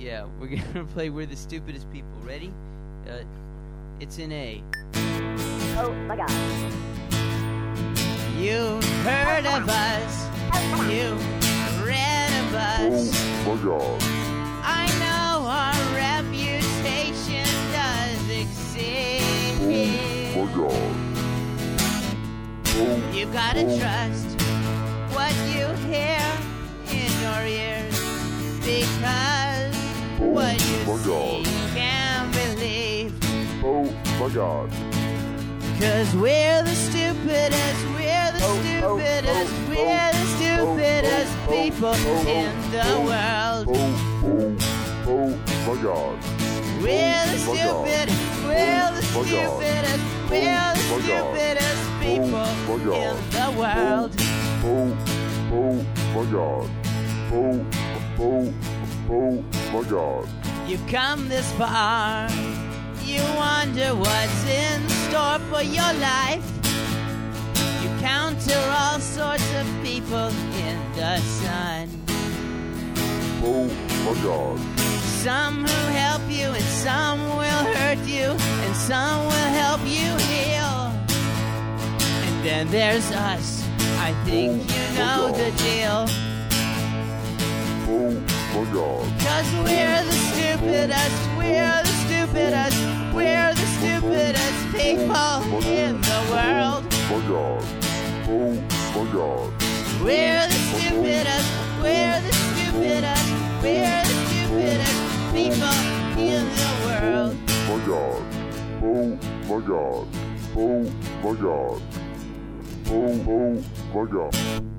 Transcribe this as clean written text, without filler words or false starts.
Yeah, we're gonna play We're the Stupidest People. Ready? It's in A. Oh my God. You've heard of us. You've read of us. Oh my God. I know our reputation does exist. Oh my God. Oh, You gotta trust what you hear in your ears, because what you my see God. can't believe. oh my God. Cause we're the stupidest, we're the stupidest, we're the stupidest people in the world. Oh my God. We're the my God. stupidest, we're the my God. stupidest, we're the my God. stupidest people my God. in the world. Oh my God. Oh my God. You've come this far, you wonder what's in store for your life. You counter all sorts of people in the sun. Oh my God. Some who help you and some will hurt you and some will help you heal. And then there's us, I think you know the deal. Oh my God. Cause we're the stupidest, we're the stupidest, we're the stupidest people in the world. My God. Oh my God. We're the stupidest, we're the stupidest, we're the stupidest people in the world. My God. Oh my God. Oh my God. Oh my God.